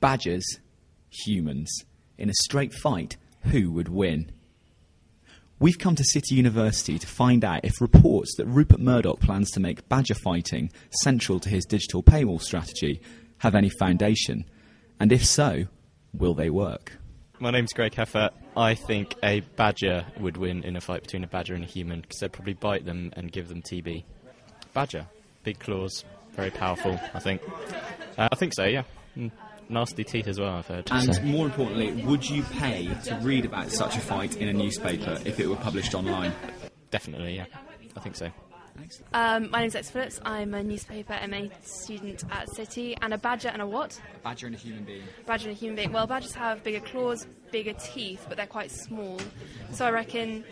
badgers, humans. In a straight fight, who would win? We've come to City University to find out if reports that Rupert Murdoch plans to make badger fighting central to his digital paywall strategy have any foundation, and if so, will they work? My name's Greg Heffert. I think a badger would win in a fight between a badger and a human because they'd probably bite them and give them TB. Badger, big claws, very powerful, I think. I think so, yeah. Nasty teeth as well, I've heard. And more importantly, would you pay to read about such a fight in a newspaper if it were published online? Definitely, yeah. I think so. My name's Lex Phillips. I'm a newspaper MA student at City. And a badger and a what? A badger and a human being. Badger and a human being. Well, badgers have bigger claws, bigger teeth, but they're quite small. So I reckon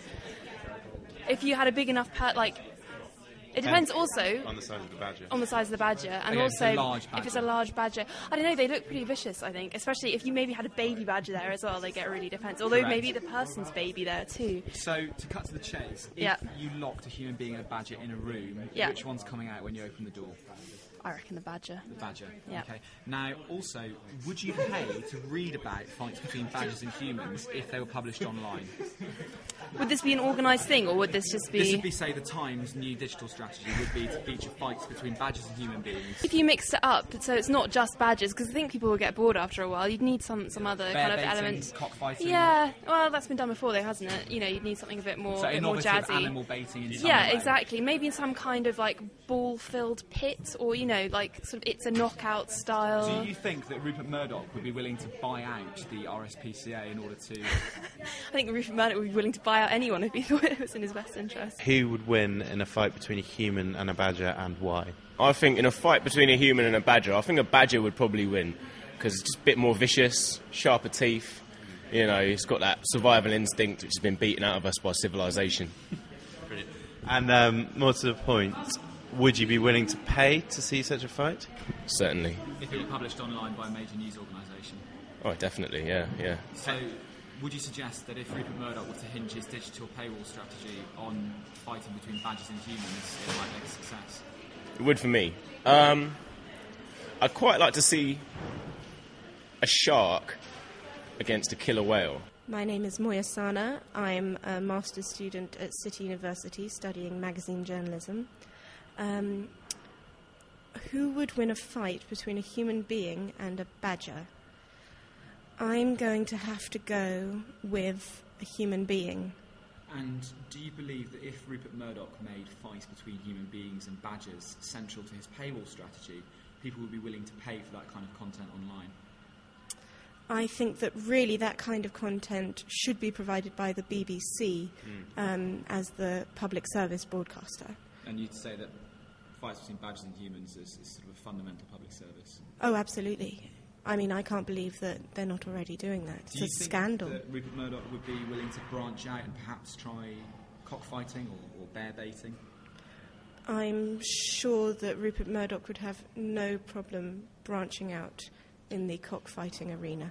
if you had a big enough it depends also on the size of the badger. On the size of the badger, and okay, also if it's a large badger. I don't know. They look pretty vicious. I think, especially if you maybe had a baby badger there as well, they get really defensive. Although Correct. maybe the person's baby there too. So to cut to the chase, if you locked a human being and a badger in a room, which one's coming out when you open the door? I reckon the badger. The badger. Yeah. Okay. Now, also, would you pay to read about fights between badgers and humans if they were published online? Would this be an organised thing, or would this just be... This would be, say, the Times' new digital strategy would be to feature fights between badgers and human beings. If you mixed it up, so it's not just badgers, because I think people would get bored after a while. You'd need some other kind of element. Cockfighting. Yeah, well, that's been done before, though, hasn't it? You know, you'd need something a bit more, more jazzy. Animal baiting in some yeah, way. exactly. Maybe in some kind of ball-filled pit, or sort of it's a knockout style. Do you think that Rupert Murdoch would be willing to buy out the RSPCA in order to? I think Rupert Murdoch would be willing to buy out anyone if he thought it was in his best interest. Who would win in a fight between a human and a badger, and why? I think in a fight between a human and a badger, I think a badger would probably win because it's just a bit more vicious, sharper teeth. You know, it's got that survival instinct which has been beaten out of us by civilization. Brilliant. And more to the point, would you be willing to pay to see such a fight? Certainly. If it were published online by a major news organisation? Oh, definitely, yeah. So, would you suggest that if Rupert Murdoch were to hinge his digital paywall strategy on fighting between badgers and humans, it might make a success? It would for me. I'd quite like to see a shark against a killer whale. My name is Moya Sana. I'm a master's student at City University studying magazine journalism. Who would win a fight between a human being and a badger? I'm going to have to go with a human being. And do you believe that if Rupert Murdoch made fights between human beings and badgers central to his paywall strategy, people would be willing to pay for that kind of content online? I think that really that kind of content should be provided by the BBC as the public service broadcaster. And you'd say that fights between badgers and humans is sort of a fundamental public service? Oh, absolutely. I mean, I can't believe that they're not already doing that. It's a scandal. Do you think that Rupert Murdoch would be willing to branch out and perhaps try cockfighting or bear baiting? I'm sure that Rupert Murdoch would have no problem branching out in the cockfighting arena.